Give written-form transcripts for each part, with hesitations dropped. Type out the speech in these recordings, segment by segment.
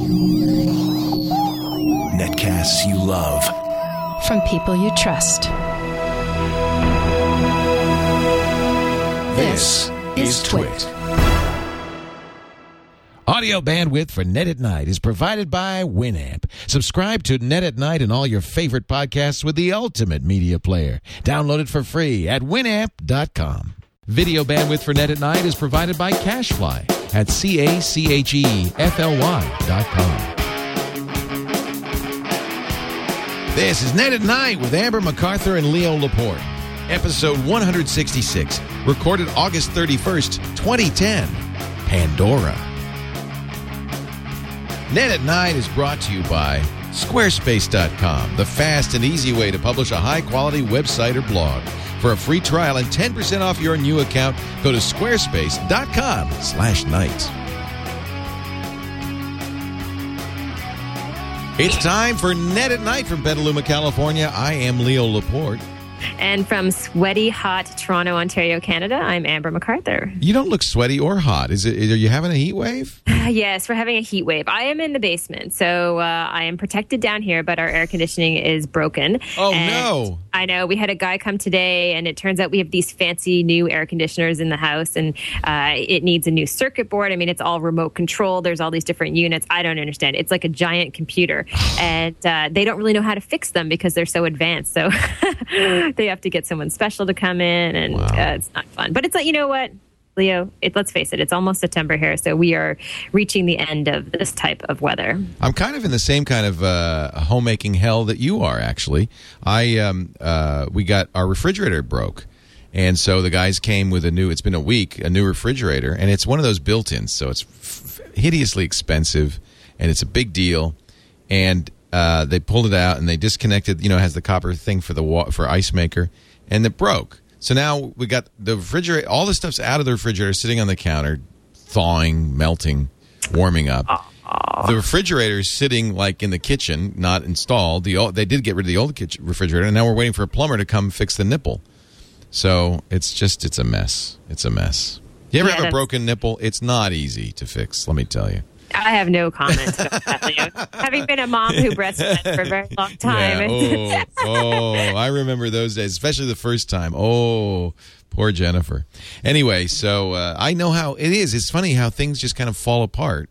Netcasts you love. From people you trust. This is Twit. Audio bandwidth for Net at Night is provided by Winamp. Subscribe to Net at Night and all your favorite podcasts with the ultimate media player. Download it for free at winamp.com. Video bandwidth for Net at Night is provided by CashFly at CACHEFLY.com. This is Net at Night with Amber MacArthur and Leo Laporte. Episode 166, recorded August 31st, 2010. Pandora. Net at Night is brought to you by Squarespace.com, the fast and easy way to publish a high-quality website or blog. For a free trial and 10% off your new account, go to squarespace.com/night. It's time for Net at Night from Petaluma, California. I am Leo Laporte. And from sweaty, hot Toronto, Ontario, Canada, I'm Amber MacArthur. You don't look sweaty or hot. Are you having a heat wave? Yes, we're having a heat wave. I am in the basement, so I am protected down here, but our air conditioning is broken. Oh, no. I know. We had a guy come today, and it turns out we have these fancy new air conditioners in the house, and it needs a new circuit board. I mean, it's all remote control. There's all these different units. I don't understand. It's like a giant computer, and they don't really know how to fix them because they're so advanced. So they have to get someone special to come in, and it's not fun. But it's like, you know what, Leo, let's face it, it's almost September here, so we are reaching the end of this type of weather. I'm kind of in the same kind of homemaking hell that you are, actually. We got our refrigerator broke, and so the guys came with it's been a week, a new refrigerator, and it's one of those built-ins, so it's hideously expensive, and it's a big deal, and they pulled it out, and they disconnected, it has the copper thing for ice maker, and it broke. So now we got the refrigerator, all the stuff's out of the refrigerator, sitting on the counter, thawing, melting, warming up. The refrigerator is sitting like in the kitchen, not installed. They did get rid of the old refrigerator, and now we're waiting for a plumber to come fix the nipple. So it's a mess. It's a mess. You ever have a broken nipple? It's not easy to fix, let me tell you. I have no comment about that, Leo. Having been a mom who breastfed for a very long time. Yeah. I remember those days, especially the first time. Oh, poor Jennifer. Anyway, so I know how it is. It's funny how things just kind of fall apart.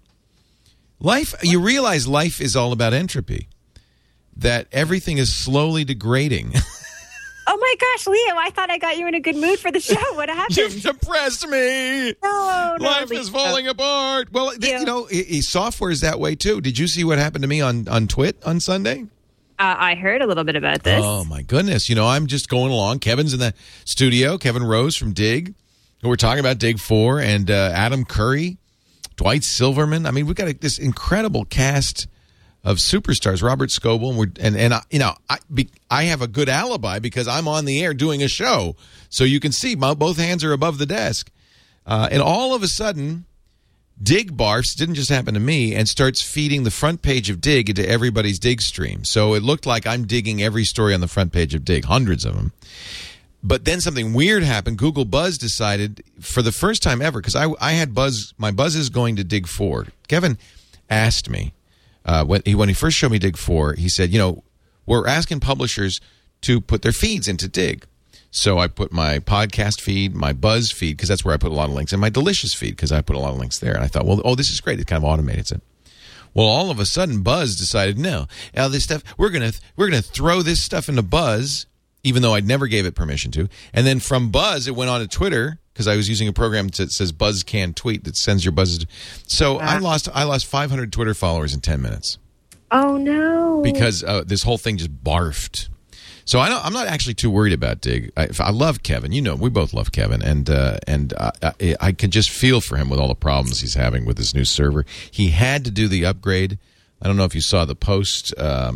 You realize life is all about entropy, that everything is slowly degrading. Oh my gosh, Leo, I thought I got you in a good mood for the show. What happened? You've depressed me. No, life Leo. is falling apart. Well, software is that way too. Did you see what happened to me on Twit on Sunday? I heard a little bit about this. Oh my goodness. I'm just going along. Kevin's in the studio. Kevin Rose from Dig. We're talking about Dig 4 and Adam Curry, Dwight Silverman. I mean, we've got this incredible cast of superstars, Robert Scoble, and I have a good alibi because I'm on the air doing a show, so you can see both hands are above the desk, and all of a sudden, Dig barfs, didn't just happen to me, and starts feeding the front page of Dig into everybody's Dig stream. So it looked like I'm digging every story on the front page of Dig, hundreds of them. But then something weird happened. Google Buzz decided, for the first time ever, because I had Buzz, my Buzz is going to Dig 4. Kevin asked me. When he first showed me Dig 4, he said, we're asking publishers to put their feeds into Dig. So I put my podcast feed, my Buzz feed, because that's where I put a lot of links, and my Delicious feed, because I put a lot of links there. And I thought, this is great. It kind of automates it. Well, all of a sudden, Buzz decided, no, this stuff, we're gonna throw this stuff into Buzz, even though I never gave it permission to. And then from Buzz, it went on to Twitter, because I was using a program that says Buzz Can Tweet that sends your buzzes. So I lost 500 Twitter followers in 10 minutes. Oh, no. Because this whole thing just barfed. So I'm not actually too worried about Dig. I love Kevin. We both love Kevin. And I could just feel for him with all the problems he's having with this new server. He had to do the upgrade. I don't know if you saw the post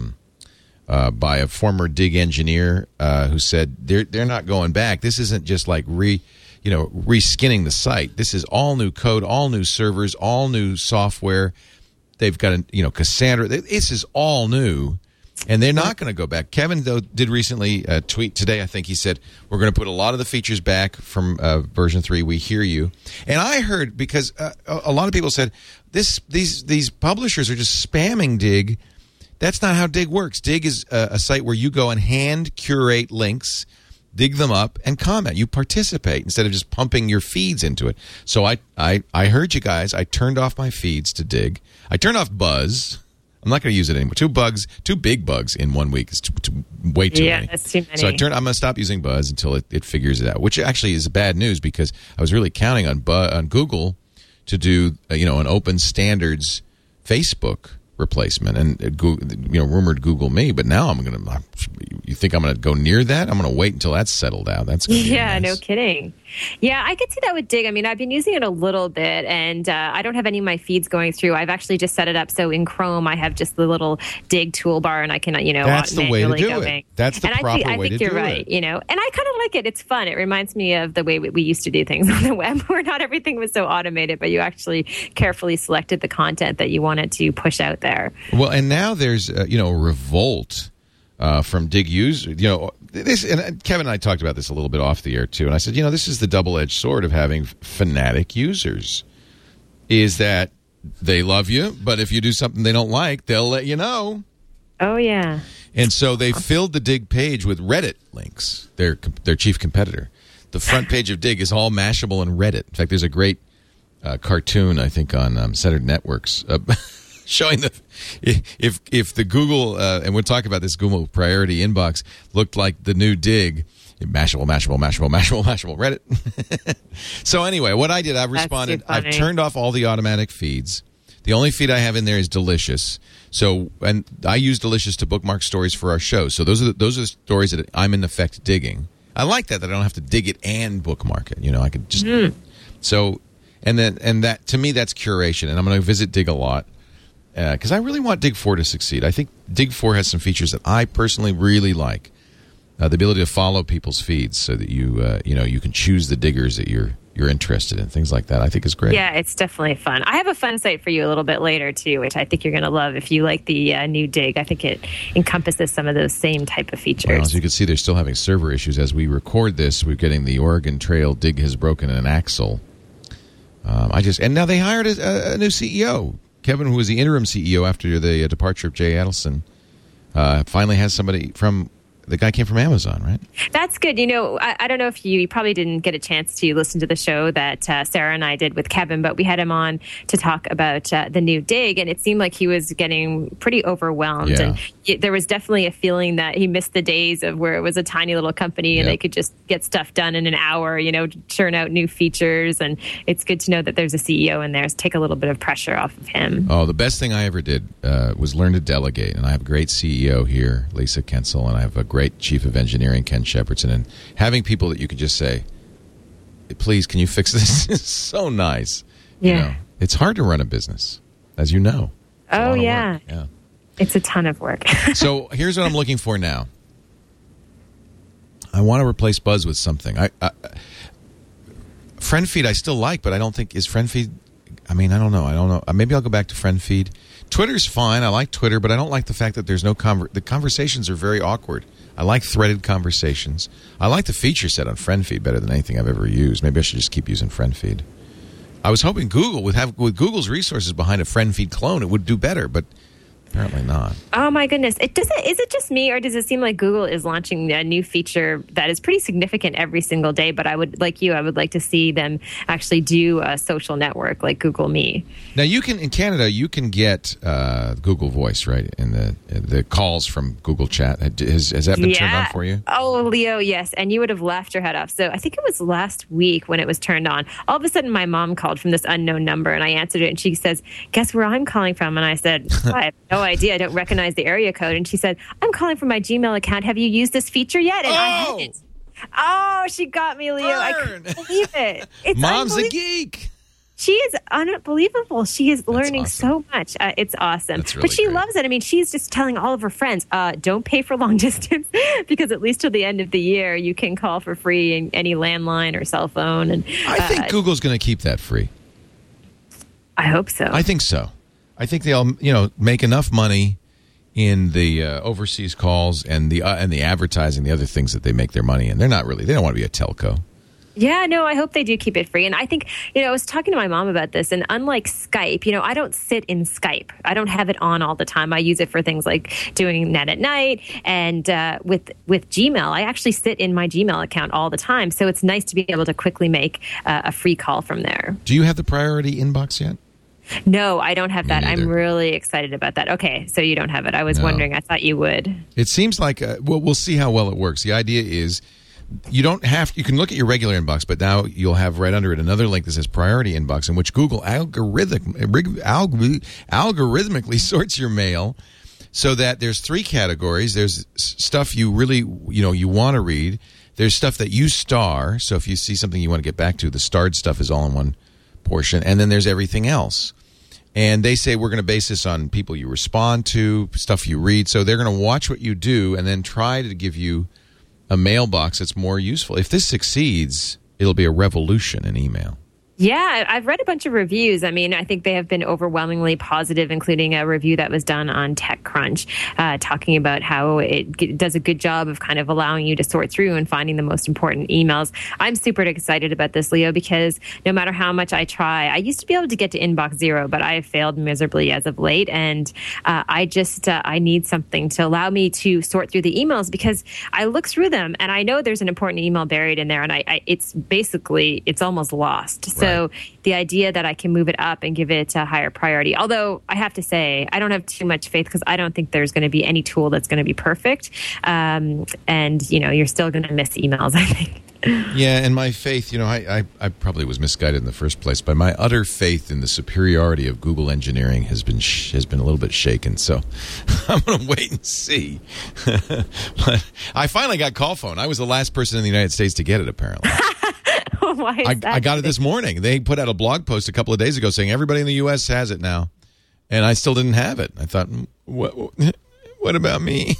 by a former Dig engineer who said they're not going back. This isn't just like reskinning the site. This is all new code, all new servers, all new software. They've got Cassandra. This is all new. And they're not going to go back. Kevin, though, did recently tweet today. I think he said, we're going to put a lot of the features back from version 3. We hear you. And I heard, because a lot of people said, these publishers are just spamming Dig. That's not how Dig works. Dig is a site where you go and hand curate links, dig them up, and comment. You participate instead of just pumping your feeds into it. So I heard you guys. I turned off my feeds to Dig. I turned off Buzz. I'm not going to use it anymore. Two big bugs in 1 week is way too many. Yeah, that's too many. So I'm going to stop using Buzz until it figures it out, which actually is bad news because I was really counting on Google to do an open standards Facebook replacement, and rumored Google Me, but now you think I'm going to go near that? I'm going to wait until that's settled out. That's going to be nice. No kidding. Yeah, I could see that with Dig. I mean, I've been using it a little bit, and I don't have any of my feeds going through. I've actually just set it up so in Chrome I have just the little Dig toolbar, and I can that's the way to do it. That's the proper way to do it. I think you're right. And I kind of like it. It's fun. It reminds me of the way we used to do things on the web, where not everything was so automated, but you actually carefully selected the content that you wanted to push out there. Well, and now there's revolt from Dig users. This, and Kevin and I talked about this a little bit off the air too, and I said, this is the double-edged sword of having fanatic users, is that they love you, but if you do something they don't like, they'll let you know. Oh yeah. And so they filled the Dig page with Reddit links, their chief competitor. The front page of Dig is all Mashable and Reddit. In fact, there's a great cartoon, I think, on Saturday Networks showing if the Google, and we'll talk about this Google priority inbox, looked like the new Dig, Mashable, Reddit. So anyway, what I did, I responded, I've turned off all the automatic feeds. The only feed I have in there is Delicious. So, and I use Delicious to bookmark stories for our show. So those are stories that I'm in effect digging. I like that I don't have to dig it and bookmark it. I could just so, and that to me that's curation, and I'm going to visit Dig a lot. Because I really want Dig 4 to succeed. I think Dig 4 has some features that I personally really like. The ability to follow people's feeds so that you can choose the diggers that you're interested in. Things like that I think is great. Yeah, it's definitely fun. I have a fun site for you a little bit later too, which I think you're going to love if you like the new Dig. I think it encompasses some of those same type of features. Well, as you can see, they're still having server issues. As we record this, we're getting the Oregon Trail Dig has broken an axle. And now they hired a new CEO. Kevin, who was the interim CEO after the departure of Jay Adelson, finally has somebody from... The guy came from Amazon, right? That's good. I don't know if you probably didn't get a chance to listen to the show that Sarah and I did with Kevin, but we had him on to talk about the new Dig, and it seemed like he was getting pretty overwhelmed. Yeah. And there was definitely a feeling that he missed the days of where it was a tiny little company and they could just get stuff done in an hour, churn out new features. And it's good to know that there's a CEO in there. So take a little bit of pressure off of him. Oh, the best thing I ever did was learn to delegate. And I have a great CEO here, Lisa Kensel, and I have a great Chief of Engineering, Ken Shepardson, and having people that you can just say, please, can you fix this? is so nice. Yeah. It's hard to run a business, as you know. Oh, yeah. Yeah. It's a ton of work. So here's what I'm looking for now. I want to replace Buzz with something. FriendFeed I still like, but I don't think, is FriendFeed, I don't know. Maybe I'll go back to FriendFeed. Twitter's fine. I like Twitter, but I don't like the fact that there's no the conversations are very awkward. I like threaded conversations. I like the feature set on FriendFeed better than anything I've ever used. Maybe I should just keep using FriendFeed. I was hoping Google with Google's resources behind a FriendFeed clone, it would do better, but apparently not. Oh my goodness. Is it just me, or does it seem like Google is launching a new feature that is pretty significant every single day, but I would like to see them actually do a social network like Google Me. Now in Canada, you can get Google Voice, right? And the calls from Google Chat. Has that been turned on for you? Oh, Leo, yes. And you would have laughed your head off. So I think it was last week when it was turned on. All of a sudden, my mom called from this unknown number, and I answered it, and she says, "Guess where I'm calling from?" And I said, "I have no idea. I don't recognize the area code." And she said, "I'm calling from my Gmail account. Have you used this feature yet?" And I hadn't. Oh, she got me, Leo. I couldn't believe it. It's Mom's a geek. She is unbelievable. She is learning so much. It's awesome. Really but she great. loves it. She's just telling all of her friends, don't pay for long distance because at least till the end of the year, you can call for free in any landline or cell phone. And I think Google's going to keep that free. I hope so. I think so. I think they'll, make enough money in the overseas calls and the advertising, the other things that they make their money in. They don't want to be a telco. Yeah, no, I hope they do keep it free. And I think, I was talking to my mom about this, and unlike Skype, I don't sit in Skype. I don't have it on all the time. I use it for things like doing net at night. And with Gmail, I actually sit in my Gmail account all the time. So it's nice to be able to quickly make a free call from there. Do you have the priority inbox yet? No, I don't have that. neither. I'm really excited about that. Okay, so you don't have it. I was wondering. I thought you would. It seems like, we'll see how well it works. The idea is you can look at your regular inbox, but now you'll have right under it another link that says priority inbox, in which Google algorithmically sorts your mail so that there's 3 categories. There's stuff you really, you want to read. There's stuff that you star. So if you see something you want to get back to, the starred stuff is all in one portion. And then there's everything else. And they say we're going to base this on people you respond to, stuff you read. So they're going to watch what you do and then try to give you a mailbox that's more useful. If this succeeds, it'll be a revolution in email. Yeah, I've read a bunch of reviews. I mean, I think they have been overwhelmingly positive, including a review that was done on TechCrunch, talking about how it does a good job of kind of allowing you to sort through and finding the most important emails. I'm super excited about this, Leo, because no matter how much I try, I used to be able to get to inbox 0, but I have failed miserably as of late. And I need something to allow me to sort through the emails, because I look through them and I know there's an important email buried in there, and it's almost lost. So the idea that I can move it up and give it a higher priority, although I have to say, I don't have too much faith, because I don't think there's going to be any tool that's going to be perfect. And, you're still going to miss emails, I think. Yeah, and my faith, I probably was misguided in the first place, but my utter faith in the superiority of Google engineering has been a little bit shaken. So I'm going to wait and see. But I finally got Call Phone. I was the last person in the United States to get it, apparently. Why is that? I got it this morning. They put out a blog post a couple of days ago saying everybody in the U.S. has it now, and I still didn't have it. I thought, what about me?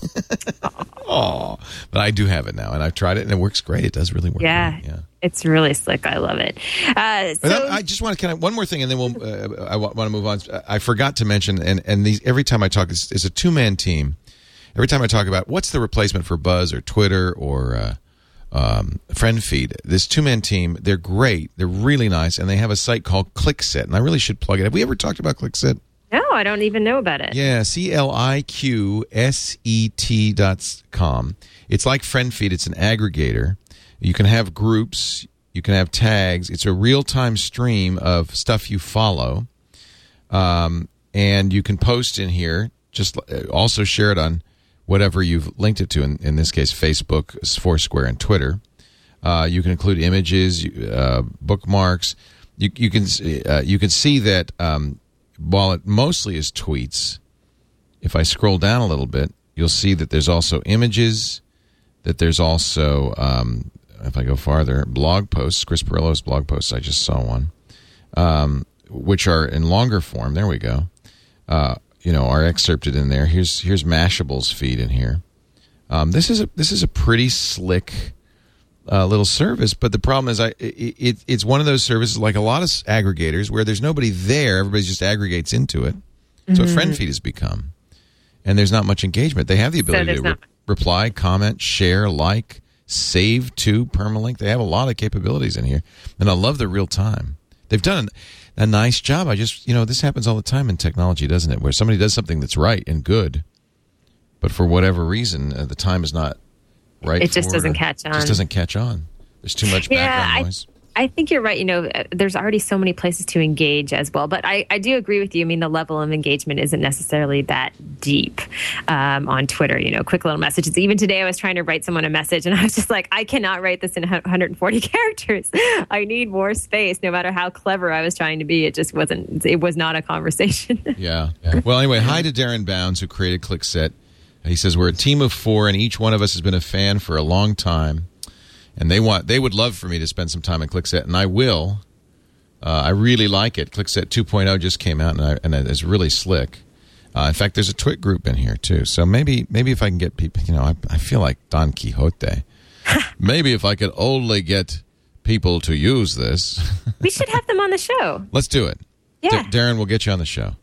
Oh, but I do have it now, and I've tried it, and it works great. It does really work. Yeah, great. Yeah. It's really slick. I love it. I just want to one more thing, and then I want to move on. I forgot to mention, and these every time I talk, it's a 2-man team. Every time I talk about what's the replacement for Buzz or Twitter or Friend Feed, this 2-man team, they're great. They're really nice, and they have a site called ClickSet, and I really should plug it. Have we ever talked about ClickSet? No, I don't even know about it. Yeah, ClickSet.com. It's like Friend Feed. It's an aggregator. You can have groups. You can have tags. It's a real-time stream of stuff you follow. And you can post in here. Just also share it on whatever you've linked it to, in this case, Facebook, Foursquare, and Twitter. You can include images, bookmarks. You can see that while it mostly is tweets, if I scroll down a little bit, you'll see that there's also images, that there's also, if I go farther, blog posts, Chris Pirillo's blog posts, I just saw one, which are in longer form. There we go. Are excerpted in there. Here's Mashable's feed in here. This is a pretty slick little service, but the problem is it's one of those services like a lot of aggregators where there's nobody there. Everybody just aggregates into it. So Friend Feed has become, and there's not much engagement. They have the ability to reply, comment, share, like, save to, permalink. They have a lot of capabilities in here, and I love the real time. They've done a nice job. I just, this happens all the time in technology, doesn't it? Where somebody does something that's right and good, but for whatever reason, the time is not right. It just doesn't catch on. Just doesn't catch on. There's too much background noise. I think you're right. There's already so many places to engage as well. But I do agree with you. I mean, the level of engagement isn't necessarily that deep on Twitter. Quick little messages. Even today, I was trying to write someone a message, and I was just like, I cannot write this in 140 characters. I need more space. No matter how clever I was trying to be, it just wasn't. It was not a conversation. Yeah. Well, anyway, hi to Darren Bounds, who created ClickSet. He says, we're a team of 4, and each one of us has been a fan for a long time. And they would love for me to spend some time in ClickSet, and I will. I really like it. ClickSet 2.0 just came out, and it's really slick. In fact, there's a Twit group in here too. So maybe if I can get people, I feel like Don Quixote. Maybe if I could only get people to use this. We should have them on the show. Let's do it. Yeah. Darren, we'll get you on the show.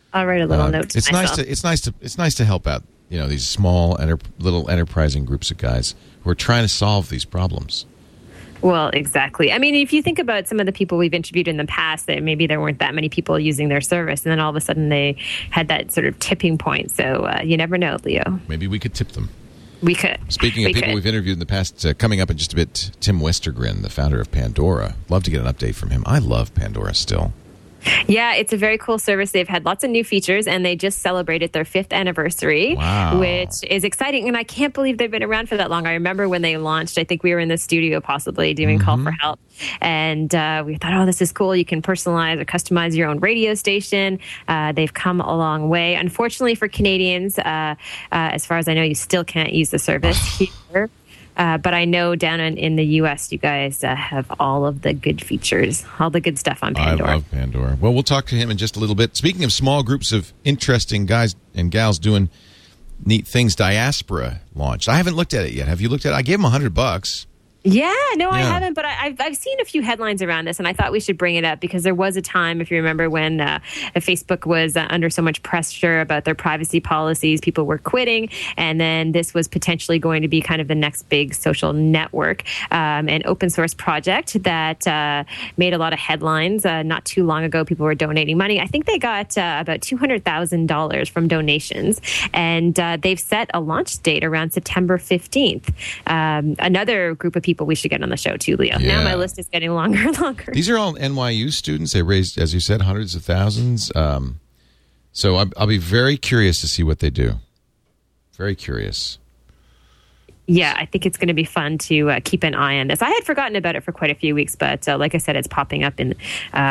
I'll write a little note to it's myself. It's nice to help out, these small little enterprising groups of guys who are trying to solve these problems. Well, exactly. I mean, if you think about some of the people we've interviewed in the past, that maybe there weren't that many people using their service, and then all of a sudden they had that sort of tipping point. So you never know, Leo. Maybe we could tip them. We could. Speaking of people we've interviewed in the past, coming up in just a bit, Tim Westergren, the founder of Pandora. Love to get an update from him. I love Pandora still. Yeah, it's a very cool service. They've had lots of new features, and they just celebrated their 5th anniversary, which is exciting. And I can't believe they've been around for that long. I remember when they launched, I think we were in the studio possibly doing Call for Help. And we thought, oh, this is cool. You can personalize or customize your own radio station. They've come a long way. Unfortunately for Canadians, as far as I know, you still can't use the service here. But I know down in the U.S., you guys have all of the good features, all the good stuff on Pandora. I love Pandora. Well, we'll talk to him in just a little bit. Speaking of small groups of interesting guys and gals doing neat things, Diaspora launched. I haven't looked at it yet. Have you looked at it? I gave them $100. Yeah, no, I haven't, but I've seen a few headlines around this, and I thought we should bring it up because there was a time, if you remember, when Facebook was under so much pressure about their privacy policies, people were quitting, and then this was potentially going to be kind of the next big social network, an open source project that made a lot of headlines. Not too long ago, people were donating money. I think they got about $200,000 from donations, and they've set a launch date around September 15th. Another group of people we should get on the show too, Leo. Yeah. Now my list is getting longer and longer. These are all NYU students. They raised, as you said, hundreds of thousands. So I'll be very curious to see what they do. Very curious. Yeah, I think it's going to be fun to keep an eye on this. I had forgotten about it for quite a few weeks, but like I said, it's popping up in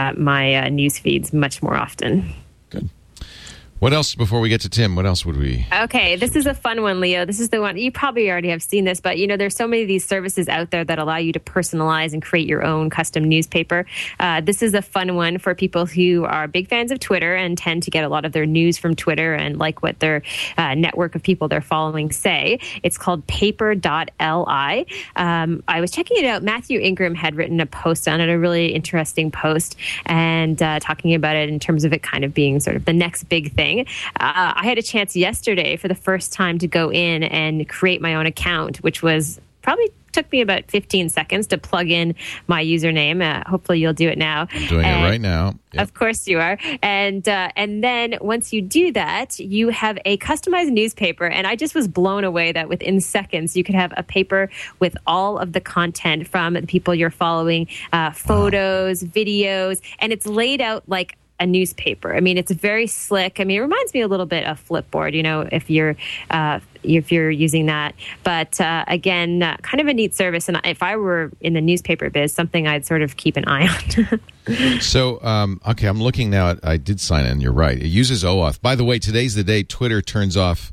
my news feeds much more often. Good. What else before we get to Tim? What else would we? Okay, this is a fun one, Leo. This is the one, you probably already have seen this, but there's so many of these services out there that allow you to personalize and create your own custom newspaper. This is a fun one for people who are big fans of Twitter and tend to get a lot of their news from Twitter and like what their network of people they're following say. It's called paper.li. I was checking it out. Matthew Ingram had written a post on it, a really interesting post, and talking about it in terms of it kind of being sort of the next big thing. I had a chance yesterday for the first time to go in and create my own account, which was probably took me about 15 seconds to plug in my username. Hopefully you'll do it now. I'm doing it right now. Yep. Of course you are. And then once you do that, you have a customized newspaper. And I just was blown away that within seconds, you could have a paper with all of the content from the people you're following, photos, videos, and it's laid out like a newspaper. I mean, it's very slick. I mean, it reminds me a little bit of Flipboard, if you're using that. But again, kind of a neat service. And if I were in the newspaper biz, something I'd sort of keep an eye on. So, okay, I'm looking now. I did sign in. You're right. It uses OAuth. By the way, today's the day Twitter turns off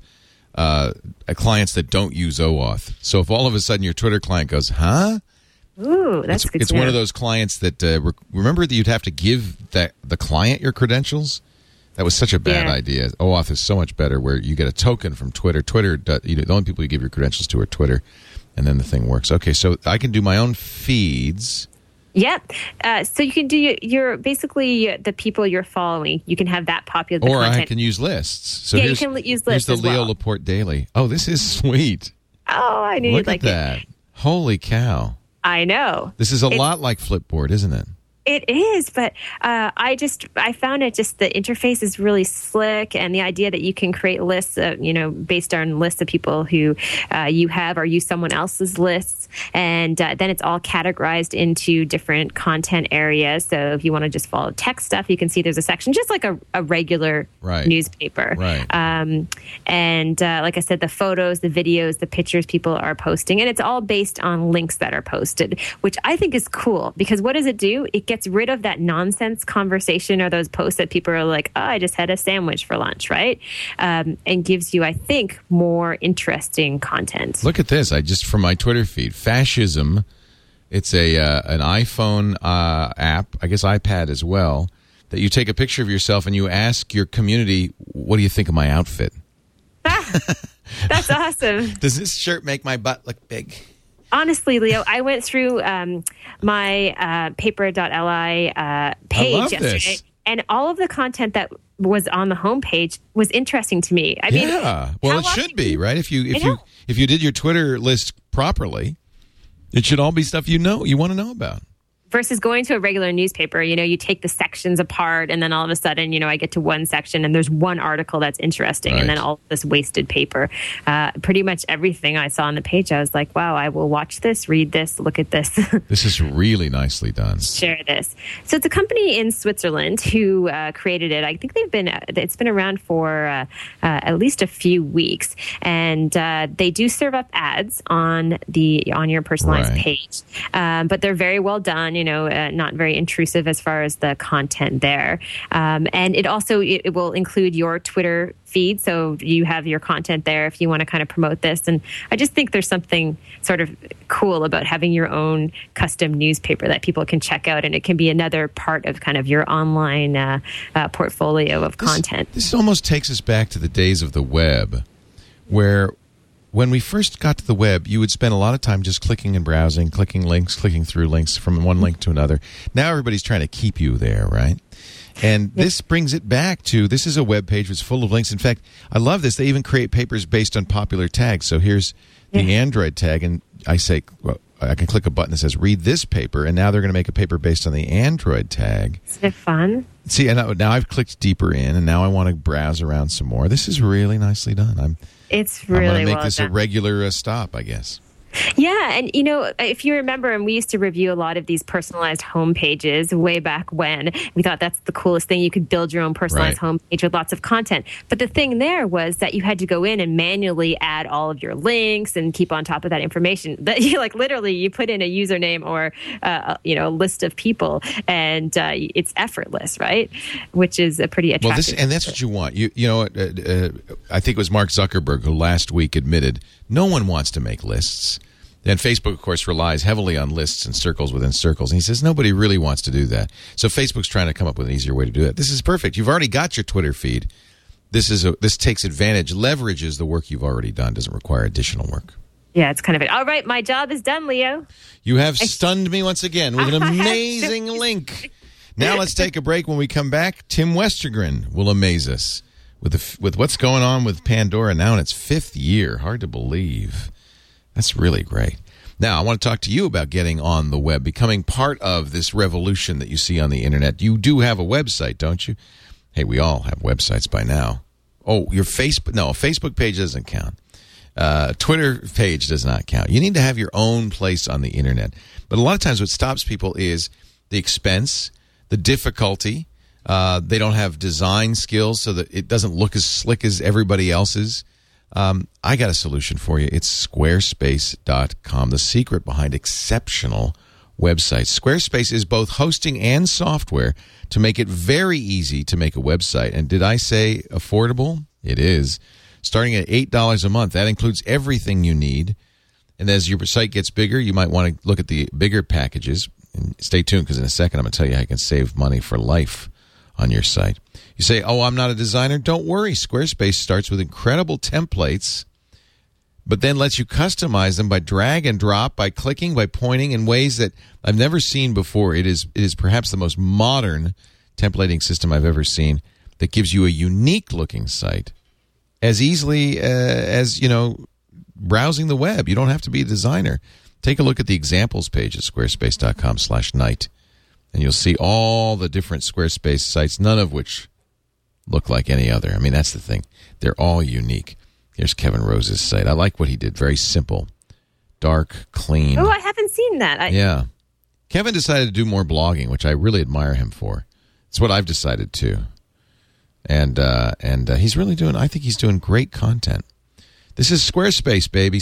clients that don't use OAuth. So if all of a sudden your Twitter client goes, huh? Ooh, that's good. It's one of those clients that remember that you'd have to give the client your credentials. That was such a bad idea. OAuth is so much better, where you get a token from Twitter. The only people you give your credentials to are Twitter, and then the thing works. Okay, so I can do my own feeds. Yep. So you can do your basically the people you're following. You can have that popular. Or content. I can use lists. So you can use lists. Here's the as Leo well. Laporte Daily. Oh, this is sweet. Oh, I knew you'd like Look at that. Holy cow. I know. This is a lot like Flipboard, isn't it? It is, but I found it just the interface is really slick, and the idea that you can create lists, based on lists of people who you have or use someone else's lists, and then it's all categorized into different content areas. So if you want to just follow tech stuff, you can see there's a section just like a regular newspaper. Right. And like I said, the photos, the videos, the pictures people are posting, and it's all based on links that are posted, which I think is cool because what does it do? It gets rid of that nonsense conversation or those posts that people are like, oh, I just had a sandwich for lunch, right? And gives you, I think, more interesting content. Look at this. From my Twitter feed, fascism. It's an iPhone app, I guess iPad as well, that you take a picture of yourself and you ask your community, what do you think of my outfit? That's awesome. Does this shirt make my butt look big? Honestly, Leo, I went through my paper.li page yesterday, and all of the content that was on the homepage was interesting to me. I mean, well, it should be, right? If you did your Twitter list properly, it should all be stuff you want to know about. Versus going to a regular newspaper, you take the sections apart, and then all of a sudden, I get to one section and there's one article that's interesting, right. And then all this wasted paper. Pretty much everything I saw on the page, I was like, wow, I will watch this, read this, look at this. This is really nicely done. Share this. So it's a company in Switzerland who created it. I think it's been around for at least a few weeks, and they do serve up ads on your personalized right. page, but they're very well done. Not very intrusive as far as the content there. And it will include your Twitter feed. So you have your content there if you want to kind of promote this. And I just think there's something sort of cool about having your own custom newspaper that people can check out. And it can be another part of kind of your online portfolio of content. This almost takes us back to the days of the web, where when we first got to the web, you would spend a lot of time just clicking and browsing, clicking links, clicking through links from one link to another. Now everybody's trying to keep you there, right? And this brings it back to, this is a web page that's full of links. In fact, I love this. They even create papers based on popular tags. So here's the Android tag, and I say, well, I can click a button that says read this paper, and now they're going to make a paper based on the Android tag. Isn't it fun? See, and now I've clicked deeper in, and now I want to browse around some more. This is really nicely done. It's really I'm going to make well this done. a regular stop, I guess. Yeah, and if you remember, and we used to review a lot of these personalized homepages way back when, we thought that's the coolest thing. You could build your own personalized homepage with lots of content. But the thing there was that you had to go in and manually add all of your links and keep on top of that information. That literally you put in a username or a list of people, and it's effortless, right? Which is a pretty attractive. Well, that's what you want. I think it was Mark Zuckerberg who last week admitted no one wants to make lists. And Facebook, of course, relies heavily on lists and circles within circles. And he says nobody really wants to do that. So Facebook's trying to come up with an easier way to do that. This is perfect. You've already got your Twitter feed. This takes advantage, leverages the work you've already done. Doesn't require additional work. Yeah, it's kind of it. All right, my job is done, Leo. You have stunned me once again with an amazing link. Now let's take a break. When we come back, Tim Westergren will amaze us with what's going on with Pandora now in its 5th year. Hard to believe. That's really great. Now, I want to talk to you about getting on the web, becoming part of this revolution that you see on the internet. You do have a website, don't you? Hey, we all have websites by now. Oh, your Facebook? No, a Facebook page doesn't count. Twitter page does not count. You need to have your own place on the internet. But a lot of times what stops people is the expense, the difficulty. They don't have design skills so that it doesn't look as slick as everybody else's. I got a solution for you. It's Squarespace.com, the secret behind exceptional websites. Squarespace is both hosting and software to make it very easy to make a website. And did I say affordable? It is. Starting at $8 a month. That includes everything you need. And as your site gets bigger, you might want to look at the bigger packages. And stay tuned, because in a second I'm going to tell you how you can save money for life on your site. You say, oh, I'm not a designer. Don't worry. Squarespace starts with incredible templates, but then lets you customize them by drag and drop, by clicking, by pointing in ways that I've never seen before. It is perhaps the most modern templating system I've ever seen that gives you a unique looking site as easily as, browsing the web. You don't have to be a designer. Take a look at the examples page at squarespace.com/night, and you'll see all the different Squarespace sites, none of which look like any other. I mean, that's the thing. They're all unique. Here's Kevin Rose's site. I like what he did. Very simple. Dark, clean. Oh, I haven't seen that. Yeah. Kevin decided to do more blogging, which I really admire him for. It's what I've decided too. And he's really I think he's doing great content. This is Squarespace, baby.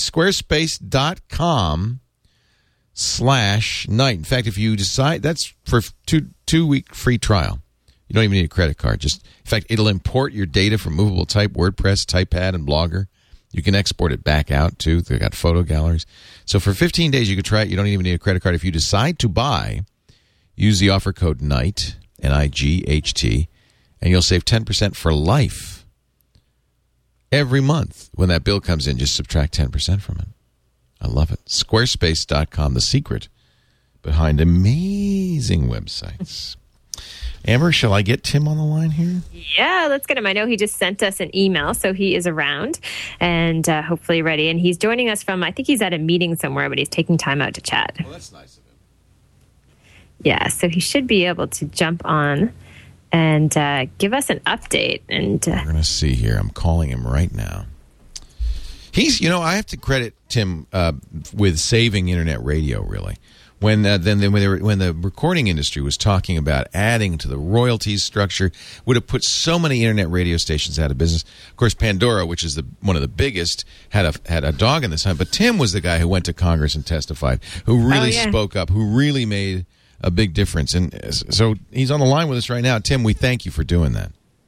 Squarespace.com/night. In fact, if you decide, that's for two-week free trial. You don't even need a credit card. In fact, it'll import your data from Movable Type, WordPress, TypePad, and Blogger. You can export it back out, too. They've got photo galleries. So for 15 days, you can try it. You don't even need a credit card. If you decide to buy, use the offer code NIGHT, NIGHT, and you'll save 10% for life. Every month, when that bill comes in, just subtract 10% from it. I love it. Squarespace.com, the secret behind amazing websites. Amber, shall I get Tim on the line here? Yeah, let's get him. I know he just sent us an email, so he is around and hopefully ready. And he's joining us from, I think he's at a meeting somewhere, but he's taking time out to chat. Well, that's nice of him. Yeah, so he should be able to jump on and give us an update. And we're going to see here. I'm calling him right now. He's, I have to credit Tim with saving internet radio, really. When the recording industry was talking about adding to the royalties structure, would have put so many internet radio stations out of business. Of course, Pandora, which is one of the biggest, had a dog in this hunt. But Tim was the guy who went to Congress and testified, who really spoke up, who really made a big difference. And so he's on the line with us right now. Tim, we thank you for doing that.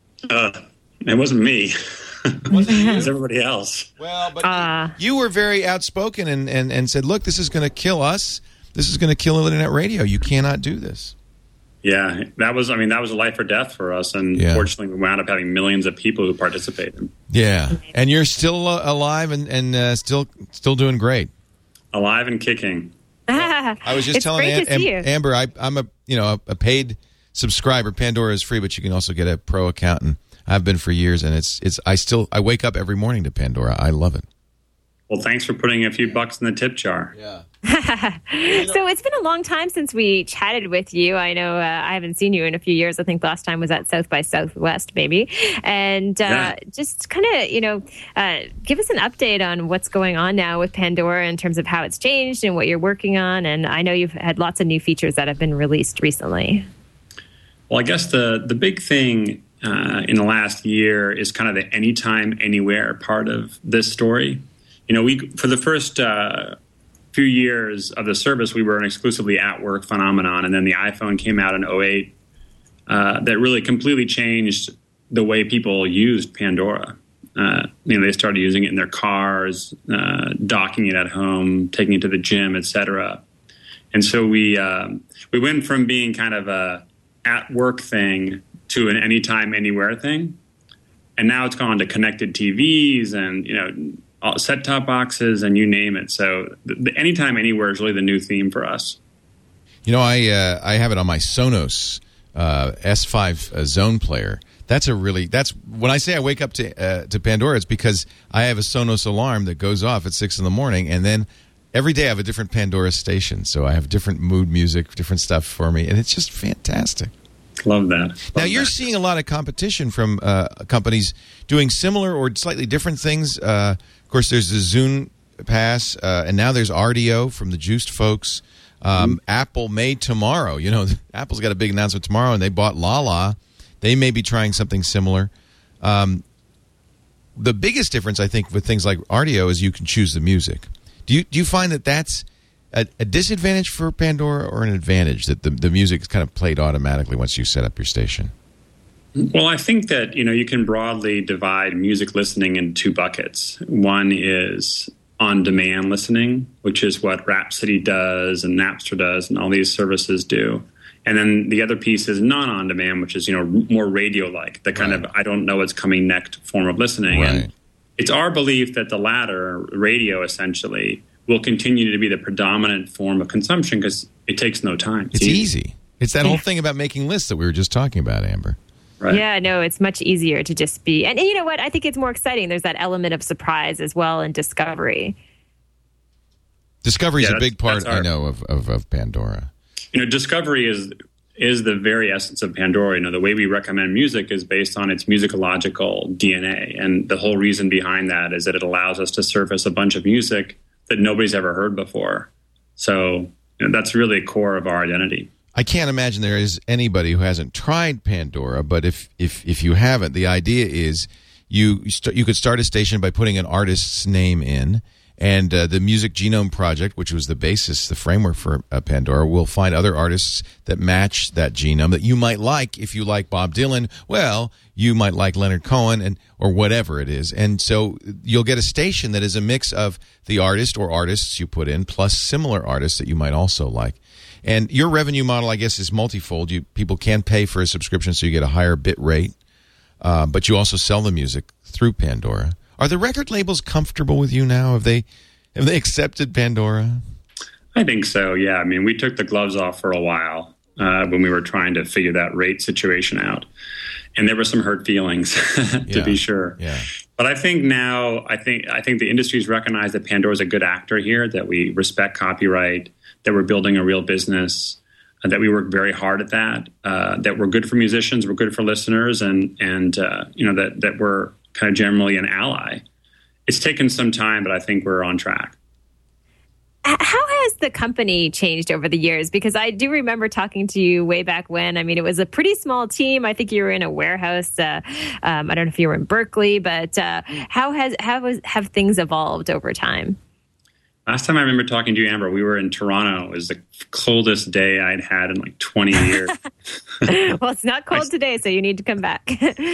It wasn't me. It was everybody else. Well, but you were very outspoken and said, look, this is going to kill us. This is going to kill internet radio. You cannot do this. Yeah, that was a life or death for us. And fortunately, we wound up having millions of people who participated. Yeah. And you're still alive and still doing great. Alive and kicking. I was just telling Amber, I'm a paid subscriber. Pandora is free, but you can also get a pro account, and I've been for years, and I wake up every morning to Pandora. I love it. Well, thanks for putting a few bucks in the tip jar. Yeah. So it's been a long time since we chatted with you. I know I haven't seen you in a few years. I think last time was at South by Southwest, maybe. And just kind of, give us an update on what's going on now with Pandora in terms of how it's changed and what you're working on. And I know you've had lots of new features that have been released recently. Well, I guess the big thing in the last year is kind of the anytime, anywhere part of this story. We for the first few years of the service, we were an exclusively at-work phenomenon, and then the iPhone came out in 2008 that really completely changed the way people used Pandora. They started using it in their cars, docking it at home, taking it to the gym, etc. And so we went from being kind of a at-work thing to an anytime, anywhere thing, and now it's gone to connected TVs and set-top boxes and you name it. So the anytime, anywhere is really the new theme for us. I have it on my Sonos S5 Zone player. That's when I say I wake up to Pandora, it's because I have a Sonos alarm that goes off at 6 a.m, and then every day I have a different Pandora station. So I have different mood music, different stuff for me, and it's just fantastic. Love that. Now, you're seeing a lot of competition from companies doing similar or slightly different things. Of course, there's the Zune Pass, and now there's RDO from the Juiced folks. Apple may tomorrow. Apple's got a big announcement tomorrow, and they bought Lala. They may be trying something similar. The biggest difference, I think, with things like RDO is you can choose the music. Do you find that that's a disadvantage for Pandora or an advantage, that the music is kind of played automatically once you set up your station? Well, I think that, you can broadly divide music listening into two buckets. One is on-demand listening, which is what Rhapsody does and Napster does and all these services do. And then the other piece is non-on-demand, which is, more radio-like, the kind of I don't know what's coming next form of listening. Right. And it's our belief that the latter, radio essentially, will continue to be the predominant form of consumption because it takes no time. It's easy. It's that whole thing about making lists that we were just talking about, Amber. Right. Yeah, no, it's much easier to just be. And you know what? I think it's more exciting. There's that element of surprise as well and discovery. Discovery is a big part, I know, of Pandora. Discovery is the very essence of Pandora. The way we recommend music is based on its musicological DNA. And the whole reason behind that is that it allows us to surface a bunch of music that nobody's ever heard before. So that's really a core of our identity. I can't imagine there is anybody who hasn't tried Pandora, but if you haven't, the idea is you could start a station by putting an artist's name in, and the Music Genome Project, which was the basis, the framework for Pandora, will find other artists that match that genome that you might like. If you like Bob Dylan, well, you might like Leonard Cohen or whatever it is. And so you'll get a station that is a mix of the artist or artists you put in plus similar artists that you might also like. And your revenue model, I guess, is multifold. People can pay for a subscription, so you get a higher bit rate, but you also sell the music through Pandora. Are the record labels comfortable with you now? Have they accepted Pandora? I think so, yeah. I mean, we took the gloves off for a while. when we were trying to figure that rate situation out. And there were some hurt feelings, to be sure. Yeah. But I think now, I think the industry's recognized that Pandora is a good actor here, that we respect copyright, that we're building a real business, that we work very hard at that we're good for musicians, we're good for listeners, and that we're kind of generally an ally. It's taken some time, but I think we're on track. How has the company changed over the years? Because I do remember talking to you way back when. I mean, it was a pretty small team. I think you were in a warehouse. I don't know if you were in Berkeley, but how have things evolved over time? Last time I remember talking to you, Amber, we were in Toronto. It was the coldest day I'd had in like 20 years. Well, it's not cold today, so you need to come back.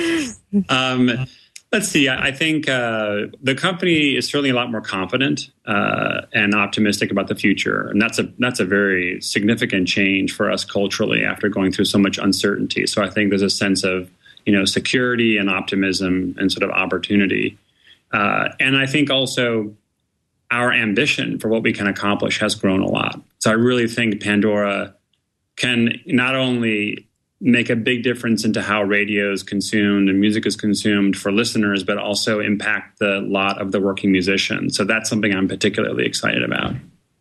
Let's see. I think the company is certainly a lot more confident and optimistic about the future, and that's a very significant change for us culturally after going through so much uncertainty. So I think there's a sense of security and optimism and sort of opportunity, and I think also our ambition for what we can accomplish has grown a lot. So I really think Pandora can not only make a big difference into how radio is consumed and music is consumed for listeners, but also impact the lot of the working musicians. So that's something I'm particularly excited about.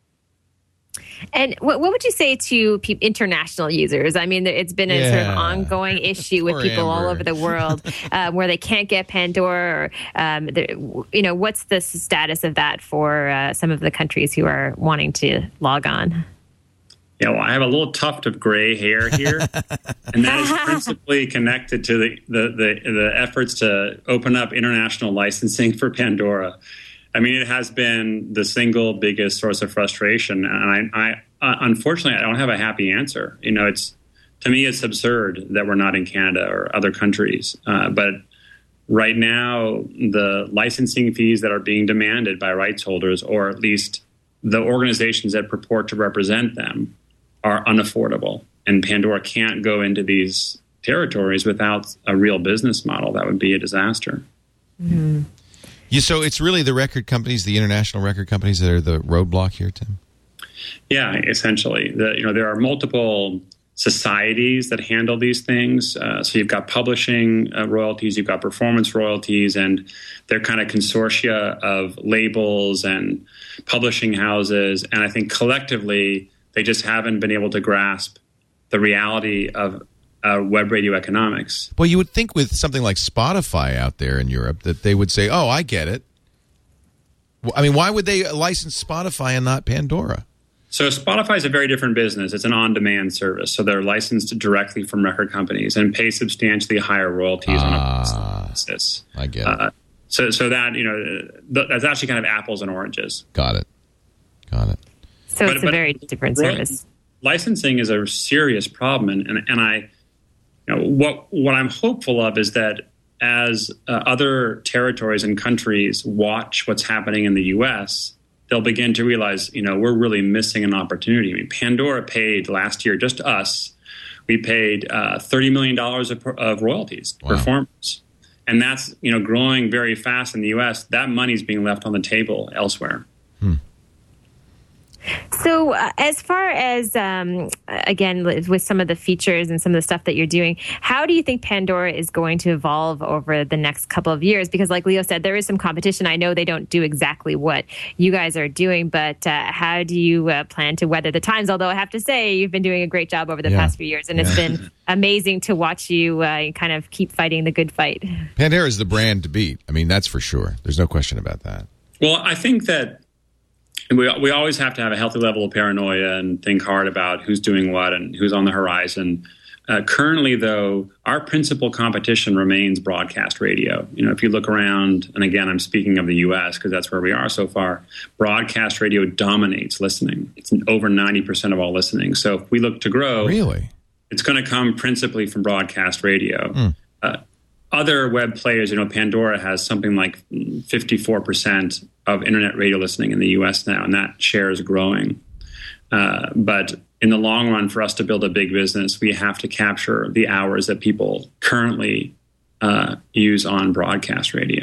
And what would you say to international users? I mean, it's been a sort of ongoing issue with people all over the world where they can't get Pandora. Or, what's the status of that for some of the countries who are wanting to log on? Yeah, well, I have a little tuft of gray hair here, and that is principally connected to the efforts to open up international licensing for Pandora. I mean, it has been the single biggest source of frustration, and I unfortunately I don't have a happy answer. To me, it's absurd that we're not in Canada or other countries, but right now the licensing fees that are being demanded by rights holders, or at least the organizations that purport to represent them, are unaffordable, and Pandora can't go into these territories without a real business model. That would be a disaster. Mm-hmm. So it's really the record companies, the international record companies, that are the roadblock here, Tim? Yeah, essentially. There are multiple societies that handle these things. So you've got publishing royalties, you've got performance royalties, and they're kind of consortia of labels and publishing houses. And I think collectively, they just haven't been able to grasp the reality of web radio economics. Well, you would think with something like Spotify out there in Europe that they would say, oh, I get it. I mean, why would they license Spotify and not Pandora? So Spotify is a very different business. It's an on-demand service. So they're licensed directly from record companies and pay substantially higher royalties on a basis. I get it. So that, that's actually kind of apples and oranges. Got it. So it's a very different service. Licensing is a serious problem, and I, what I'm hopeful of is that as other territories and countries watch what's happening in the U.S., they'll begin to realize, we're really missing an opportunity. I mean, Pandora paid last year, just us, we paid $30 million of royalties to performers, and that's growing very fast in the U.S. That money's being left on the table elsewhere. So as far as, again, with some of the features and some of the stuff that you're doing, how do you think Pandora is going to evolve over the next couple of years? Because like Leo said, there is some competition. I know they don't do exactly what you guys are doing, but how do you plan to weather the times? Although I have to say, you've been doing a great job over the past few years, and it's been amazing to watch you kind of keep fighting the good fight. Pandora is the brand to beat. I mean, that's for sure. There's no question about that. Well, I think that we always have to have a healthy level of paranoia and think hard about who's doing what and who's on the horizon. Currently, though, our principal competition remains broadcast radio. If you look around, and again, I'm speaking of the U.S. because that's where we are so far, broadcast radio dominates listening. It's over 90% of all listening. So if we look to grow, really, it's going to come principally from broadcast radio. Other web players, Pandora has something like 54% of internet radio listening in the U.S. now, and that share is growing. But in the long run, for us to build a big business, we have to capture the hours that people currently use on broadcast radio.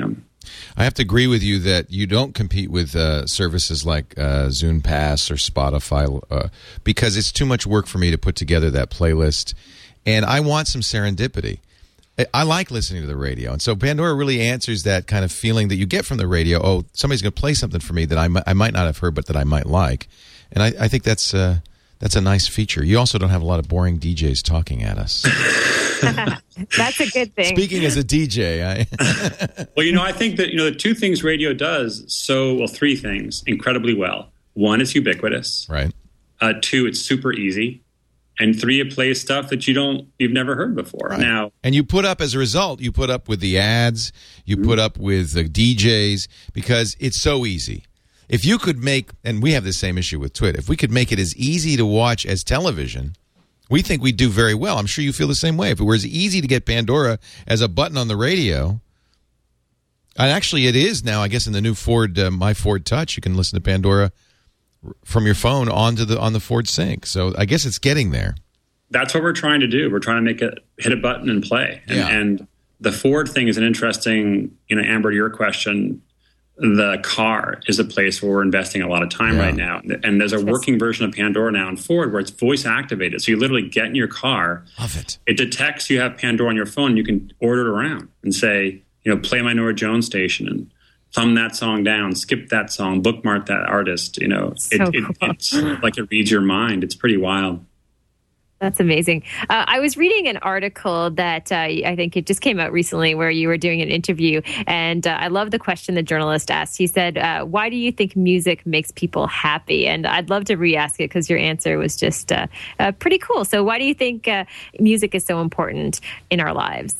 I have to agree with you that you don't compete with services like Zune Pass or Spotify because it's too much work for me to put together that playlist, and I want some serendipity. I like listening to the radio, and so Pandora really answers that kind of feeling that you get from the radio. Oh, somebody's going to play something for me that I might not have heard, but that I might like, and I think that's a nice feature. You also don't have a lot of boring DJs talking at us. That's a good thing. Speaking as a DJ, well, I think that the two things radio does three things incredibly well. One, it's ubiquitous. Right. Two, it's super easy. And three, it plays stuff that you've never heard before. Right. Now, and you put up, as a result, you put up with the ads, you put up with the DJs, because it's so easy. If you could make, and we have the same issue with Twit, if we could make it as easy to watch as television, we think we'd do very well. I'm sure you feel the same way. If it were as easy to get Pandora as a button on the radio, and actually it is now, I guess, in the new Ford, My Ford Touch, you can listen to Pandora from your phone on the Ford Sync. So I guess it's getting there. That's what we're trying to do. We're trying to make it hit a button and play. And the Ford thing is an interesting, Amber, your question. The car is a place where we're investing a lot of time right now. And there's a working version of Pandora now in Ford where it's voice activated. So you literally get in your car. Love it. It detects you have Pandora on your phone. You can order it around and say, play my Norah Jones station and thumb that song down, skip that song, bookmark that artist. It's like it reads your mind. It's pretty wild. That's amazing. I was reading an article that I think it just came out recently where you were doing an interview, and I love the question the journalist asked. He said, why do you think music makes people happy? And I'd love to re-ask it because your answer was just pretty cool. So why do you think music is so important in our lives?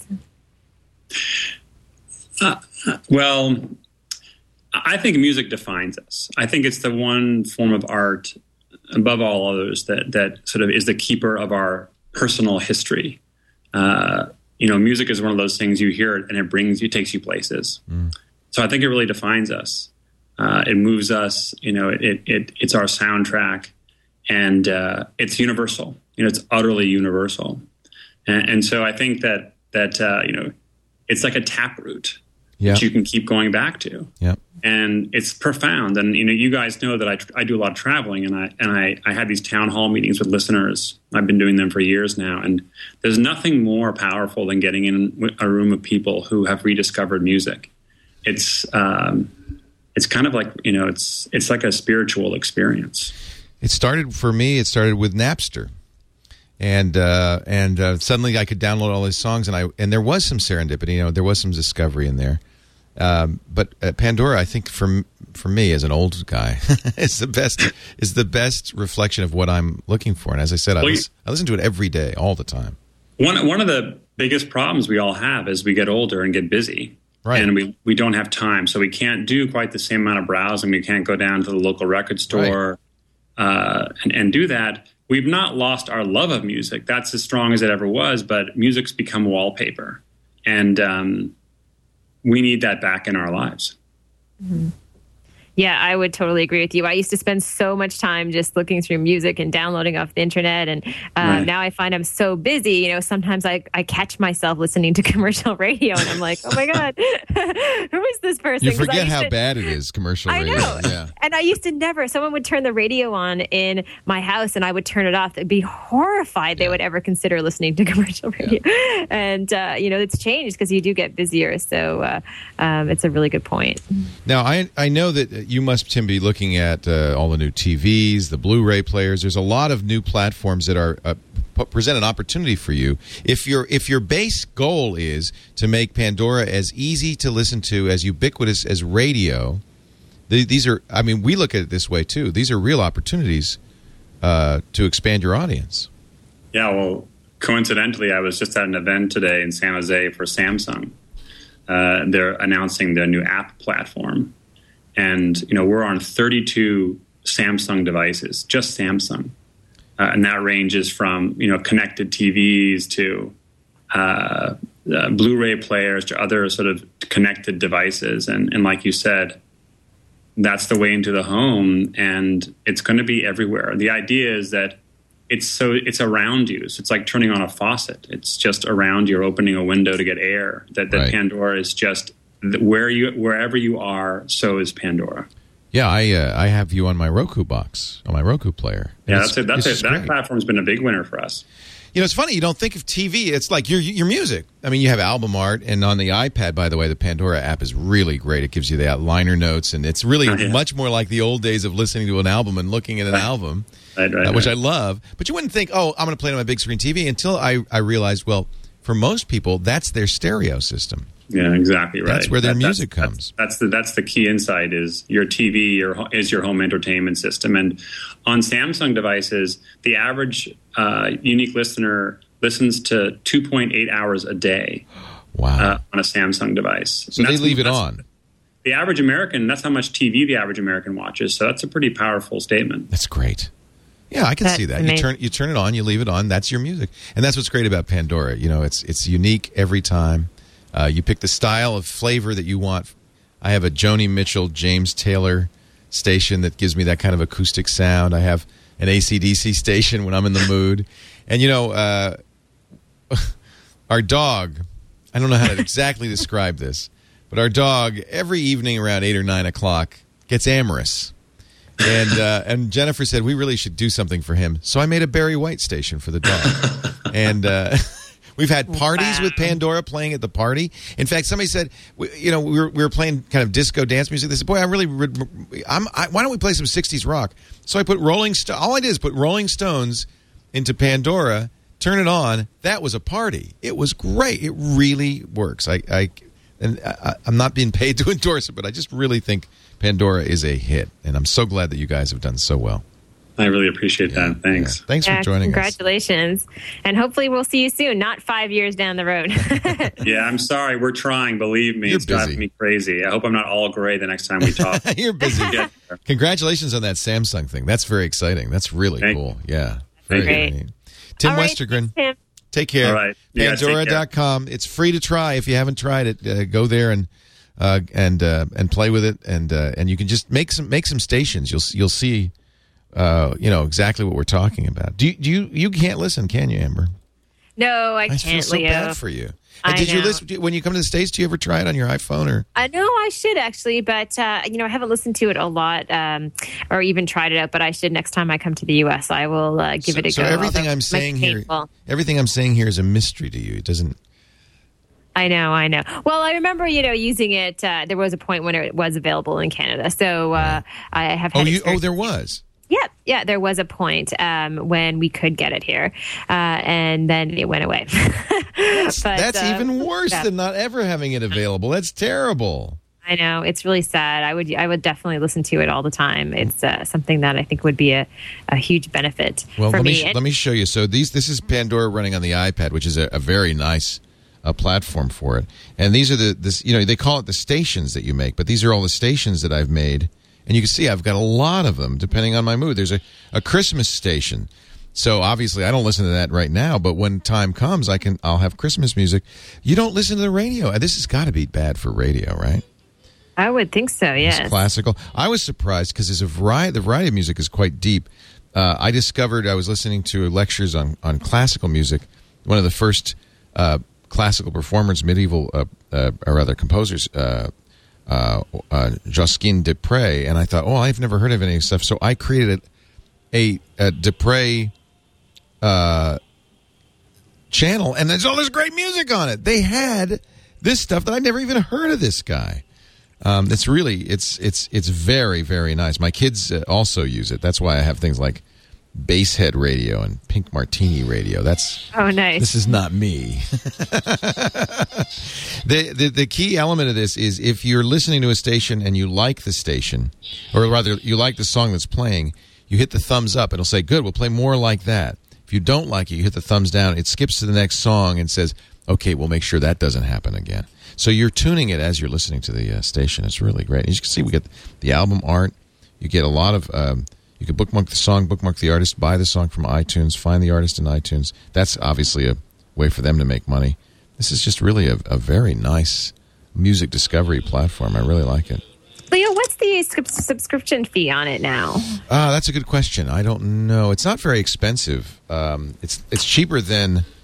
Well, I think music defines us. I think it's the one form of art above all others that sort of is the keeper of our personal history. Music is one of those things you hear it and it takes you places. So I think it really defines us. It moves us, it's our soundtrack, and it's universal. It's utterly universal. And so I think that it's like a taproot that you can keep going back to. Yeah. And it's profound. And, you guys know that I do a lot of traveling, and I had these town hall meetings with listeners. I've been doing them for years now. And there's nothing more powerful than getting in a room of people who have rediscovered music. It's kind of like, it's like a spiritual experience. It started with Napster. And suddenly I could download all these songs, and there was some serendipity. There was some discovery in there. But Pandora, I think for me as an old guy, is the best reflection of what I'm looking for. And as I said, I listen to it every day, all the time. One of the biggest problems we all have is we get older and get busy. Right. And we don't have time, so we can't do quite the same amount of browsing. We can't go down to the local record store and do that. We've not lost our love of music. That's as strong as it ever was, but music's become wallpaper. And we need that back in our lives. Mm-hmm. Yeah, I would totally agree with you. I used to spend so much time just looking through music and downloading off the internet. And now I find I'm so busy. Sometimes I catch myself listening to commercial radio and I'm like, oh my God, who is this person? You forget how bad it is, commercial radio. I know. Yeah. And I used to someone would turn the radio on in my house and I would turn it off. They'd be horrified they would ever consider listening to commercial radio. Yeah. And, it's changed because you do get busier. So it's a really good point. Now, I know that you must, Tim, be looking at all the new TVs, the Blu-ray players. There's a lot of new platforms that are present an opportunity for you. If your base goal is to make Pandora as easy to listen to, as ubiquitous as radio, these are, we look at it this way too. These are real opportunities to expand your audience. Yeah, well, coincidentally, I was just at an event today in San Jose for Samsung. They're announcing their new app platform. And, we're on 32 Samsung devices, just Samsung. And that ranges from, connected TVs to Blu-ray players to other sort of connected devices. And like you said, that's the way into the home, and it's going to be everywhere. The idea is that it's around you. So it's like turning on a faucet. It's just around you, or opening a window to get air. That Pandora is just wherever you are, so is Pandora. Yeah, I have you on my Roku box, on my Roku player. Yeah, that platform's been a big winner for us. You know, it's funny. You don't think of TV. It's like your music. I mean, you have album art, and on the iPad, by the way, the Pandora app is really great. It gives you the liner notes, and it's really much more like the old days of listening to an album and looking at an album, which I love. But you wouldn't think, oh, I'm going to play it on my big screen TV until I realized, well, for most people, that's their stereo system. Yeah, exactly right. That's where their music comes. That's the key insight is your TV is your home entertainment system. And on Samsung devices, the average unique listener listens to 2.8 hours a day. Wow. On a Samsung device. So they leave it on. The average American, that's how much TV the average American watches. So that's a pretty powerful statement. That's great. Yeah, I can see that. You turn it on, you leave it on. That's your music. And that's what's great about Pandora. You know, it's unique every time. You pick the style of flavor that you want. I have a Joni Mitchell, James Taylor station that gives me that kind of acoustic sound. I have an AC/DC station when I'm in the mood. And, you know, our dog, I don't know how to exactly describe this, but our dog, every evening around 8 or 9 o'clock, gets amorous. And Jennifer said, we really should do something for him. So I made a Barry White station for the dog. And we've had parties with Pandora playing at the party. In fact, somebody said, we were playing kind of disco dance music. They said, boy, why don't we play some 60s rock? So I put all I did is put Rolling Stones into Pandora, turn it on. That was a party. It was great. It really works. I'm not being paid to endorse it, but I just really think Pandora is a hit, and I'm so glad that you guys have done so well. I really appreciate that. Thanks. Yeah. Thanks for joining congratulations. us. And hopefully we'll see you soon, not 5 years down the road. Yeah, I'm sorry. We're trying. Believe me, it's driving me crazy. I hope I'm not all gray the next time we talk. You're busy. Congratulations on that Samsung thing. That's very exciting. That's really cool. Yeah. Very great. Tim Westergren. Thanks, Tim. Take care. All right. Pandora.com. It's free to try. If you haven't tried it, go there and play with it, and you can just make some stations. You'll see, exactly what we're talking about. You can't listen, can you, Amber? No, I can't. I feel so Leo. bad for you. Did you listen when you come to the States? Do you ever try it on your iPhone or? I know I should actually, but I haven't listened to it a lot or even tried it out. But I should next time I come to the U.S. I will give it a go. So everything I'm saying here is a mystery to you. It doesn't. I know. Well, I remember, using it. There was a point when it was available in Canada, so I have. Had there was. Yeah, there was a point when we could get it here, and then it went away. That's even worse than not ever having it available. That's terrible. I know, it's really sad. I would definitely listen to it all the time. It's something that I think would be a huge benefit for me. Let me show you. So this is Pandora running on the iPad, which is a very nice platform for it. And these are they call it the stations that you make, but these are all the stations that I've made. And you can see I've got a lot of them depending on my mood. There's a Christmas station. So obviously I don't listen to that right now, but when time comes, I'll have Christmas music. You don't listen to the radio. This has got to be bad for radio, right? I would think so, yes. It's classical. I was surprised because the variety of music is quite deep. I discovered I was listening to lectures on classical music. One of the first classical performers, composers, Josquin Desprez, and I thought, I've never heard of any stuff. So I created a Desprez channel, and there's all this great music on it. They had this stuff that I'd never even heard of this guy. It's very, very nice. My kids also use it. That's why I have things like Basshead Radio and Pink Martini Radio. Nice. This is not me. The key element of this is if you're listening to a station and you like the station, or rather you like the song that's playing, you hit the thumbs up. It'll say, good, we'll play more like that. If you don't like it, you hit the thumbs down. It skips to the next song and says, okay, we'll make sure that doesn't happen again. So you're tuning it as you're listening to the station. It's really great. As you can see, we get the album art. You get a lot of... you can bookmark the song, bookmark the artist, buy the song from iTunes, find the artist in iTunes. That's obviously a way for them to make money. This is just really a very nice music discovery platform. I really like it. Leo, what's the subscription fee on it now? That's a good question. I don't know. It's not very expensive. It's cheaper than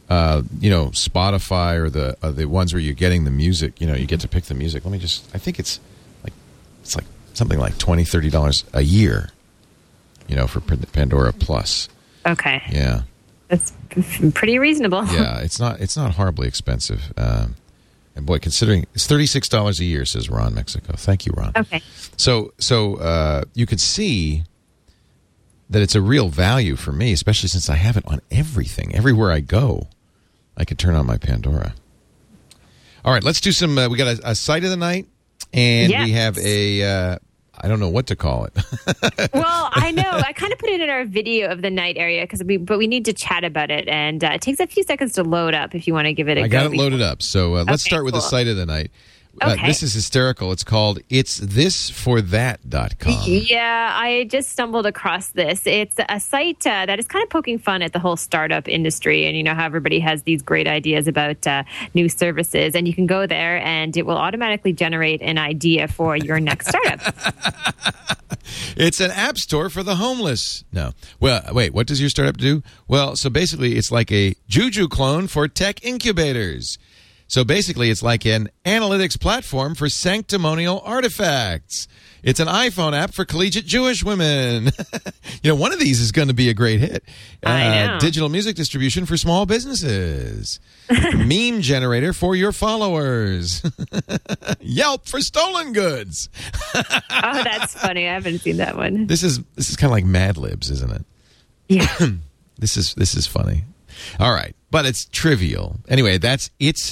Spotify or the ones where you're getting the music. You get to pick the music. I think it's like something like $20, $30 a year. For Pandora Plus. Okay. Yeah. That's pretty reasonable. Yeah, it's not horribly expensive. And boy, considering it's $36 a year, says Ron Mexico. Thank you, Ron. Okay. So you could see that it's a real value for me, especially since I have it on everything. Everywhere I go, I could turn on my Pandora. All right, let's do some. We got a sight of the night, and we have a. I don't know what to call it. Well, I know. I kind of put it in our video of the night area but we need to chat about it, and it takes a few seconds to load up if you want to give it a go. I got it loaded up, so let's start with the sight of the night. Okay. This is hysterical. It's called itsthisforthat.com. Yeah, I just stumbled across this. It's a site that is kind of poking fun at the whole startup industry, and how everybody has these great ideas about new services, and you can go there and it will automatically generate an idea for your next startup. It's an app store for the homeless. No. Well, wait, what does your startup do? Well, so basically it's like a Juju clone for tech incubators. So basically, it's like an analytics platform for sanctimonial artifacts. It's an iPhone app for collegiate Jewish women. One of these is going to be a great hit. I know. Digital music distribution for small businesses. Meme generator for your followers. Yelp for stolen goods. Oh, that's funny. I haven't seen that one. This is kind of like Mad Libs, isn't it? Yeah. This is funny. All right, but it's trivial. Anyway, it's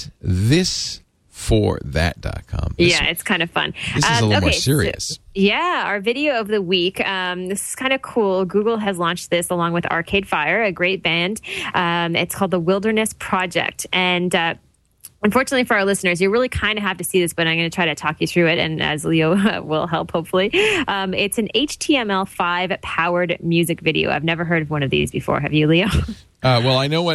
thisforthat.com. Yeah, it's kind of fun. This is a little more serious. So, our video of the week. This is kind of cool. Google has launched this along with Arcade Fire, a great band. It's called the Wilderness Project. And unfortunately for our listeners, you really kind of have to see this, but I'm going to try to talk you through it, and as Leo will help, hopefully. It's an HTML5 powered music video. I've never heard of one of these before. Have you, Leo? Well, I know what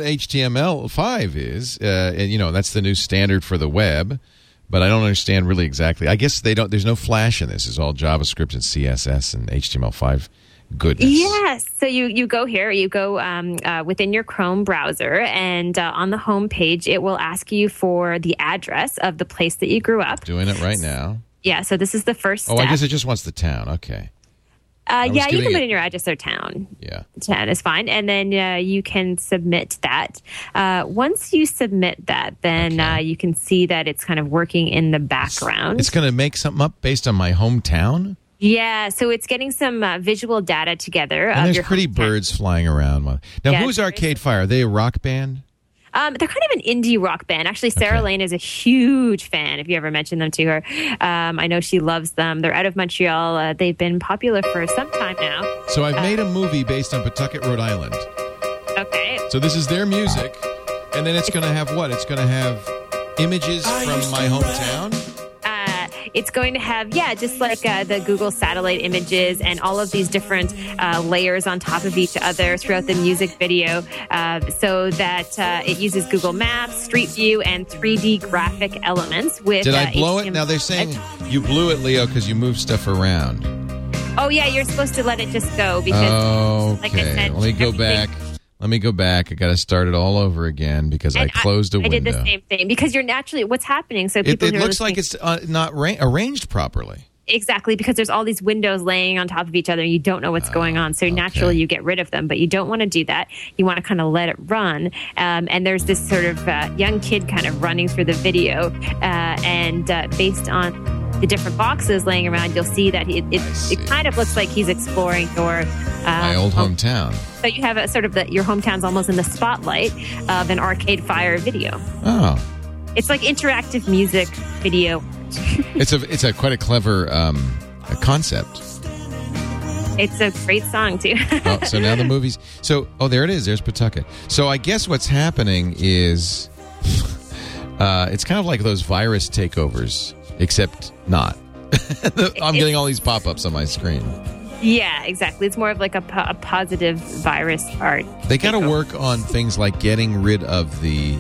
HTML5 is. And, that's the new standard for the web, but I don't understand really exactly. I guess there's no Flash in this. It's all JavaScript and CSS and HTML5 goodness. Yes. So you go here, you go within your Chrome browser, and on the home page, it will ask you for the address of the place that you grew up. Doing it right now. Yeah. So this is the first step. Oh, I guess it just wants the town. Okay. You can put in your address or town. Yeah. Town is fine. And then you can submit that. Once you submit that, then you can see that it's kind of working in the background. It's going to make something up based on my hometown? Yeah, so it's getting some visual data together. And there's your pretty hometown. Birds flying around. Now, Yeah, who's Arcade Fire? Are they a rock band? They're kind of an indie rock band. Actually, Sarah Lane is a huge fan, if you ever mention them to her. I know she loves them. They're out of Montreal. They've been popular for some time now. So I've made a movie based on Pawtucket, Rhode Island. Okay. So this is their music, and then it's going to have what? It's going to have images from my hometown? It's going to have, just like the Google satellite images and all of these different layers on top of each other throughout the music video, so that it uses Google Maps, Street View, and 3D graphic elements. With Did I blow it? HTML5. Now they're saying you blew it, Leo, because you moved stuff around. Oh, yeah, you're supposed to let it just go because, like I said, Let me go back. I got to start it all over again because I closed a window. I did the same thing because you're naturally what's happening. So people it looks like it's not arranged properly. Exactly, because there's all these windows laying on top of each other and you don't know what's going on. So naturally you get rid of them, but you don't want to do that. You want to kind of let it run. And there's this sort of young kid kind of running through the video. And based on the different boxes laying around, you'll see that it kind of looks like he's exploring your my old hometown. So you have a sort of your hometown's almost in the spotlight of an Arcade Fire video. Oh, it's like interactive music video. It's a quite a clever concept. It's a great song too. So now the movies. So there it is. There's Pawtucket. So I guess what's happening is it's kind of like those virus takeovers, except not. I'm getting all these pop-ups on my screen. Yeah, exactly. It's more of like a positive virus art. They got to work on things like getting rid of the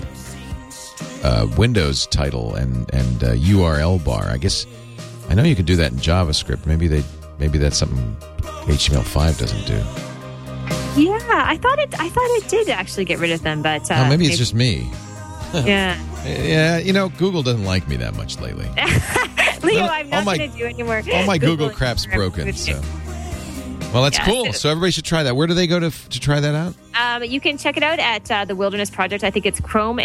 Windows title and URL bar. I guess I know you could do that in JavaScript. Maybe that's something HTML5 doesn't do. Yeah, I thought it did actually get rid of them, but maybe it's just me. Yeah. Yeah, Google doesn't like me that much lately. Leo, I'm not going to do anymore. All my Google crap's broken. So. Well, that's cool. So everybody should try that. Where do they go to try that out? You can check it out at the Wilderness Project. I think it's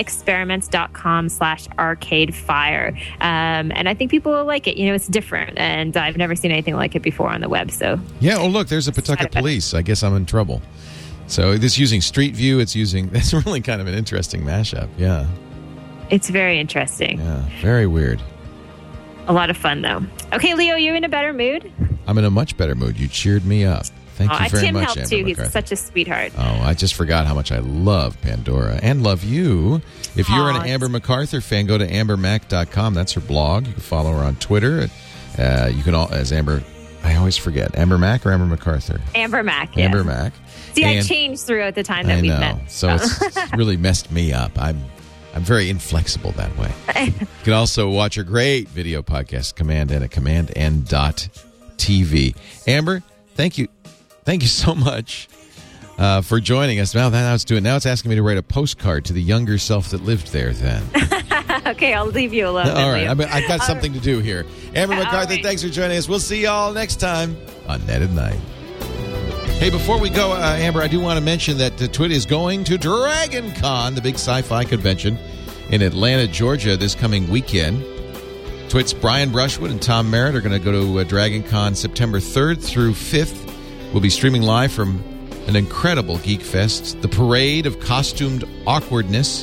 chromeexperiments.com/arcadefire. And I think people will like it. It's different. And I've never seen anything like it before on the web. So yeah. Oh, look, there's a Pawtucket Police. I guess I'm in trouble. So this using Street View. It's really kind of an interesting mashup. Yeah. It's very interesting. Yeah. Very weird. A lot of fun, though. Okay, Leo, you're in a better mood? I'm in a much better mood. You cheered me up. Thank you very Tim much, helped Amber too. McCarthy. He's such a sweetheart. Oh, I just forgot how much I love Pandora and love you. If you're an Amber MacArthur fan, go to ambermac.com. That's her blog. You can follow her on Twitter. You can as Amber. I always forget. Amber Mac or Amber MacArthar? Amber Mac. Yes. Amber Mac. See, I changed throughout the time that we've met. So it's really messed me up. I'm very inflexible that way. You can also watch a great video podcast, Command N at commandn.tv. Amber, thank you so much for joining us. Now it's asking me to write a postcard to the younger self that lived there then. Okay, I'll leave you alone. All right, I've got something to do here. Amber MacArthur, thanks for joining us. We'll see you all next time on Net at Night. Hey, before we go, Amber, I do want to mention that Twit is going to Dragon Con, the big sci-fi convention in Atlanta, Georgia, this coming weekend. Twit's Brian Brushwood and Tom Merritt are going to go to Dragon Con September 3rd through 5th. We'll be streaming live from an incredible Geek Fest, the parade of costumed awesomeness.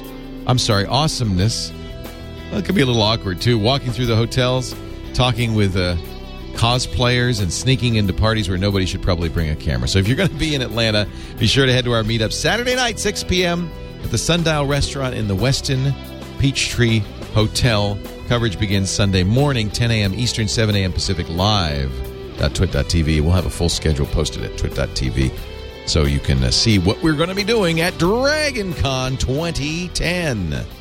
Well, it could be a little awkward, too. Walking through the hotels, talking with cosplayers and sneaking into parties where nobody should probably bring a camera. So if you're going to be in Atlanta, be sure to head to our meetup Saturday night, 6 p.m. at the Sundial Restaurant in the Westin Peachtree Hotel. Coverage begins Sunday morning, 10 a.m. Eastern, 7 a.m. Pacific, live.twit.tv. We'll have a full schedule posted at twit.tv so you can see what we're going to be doing at Dragon Con 2010.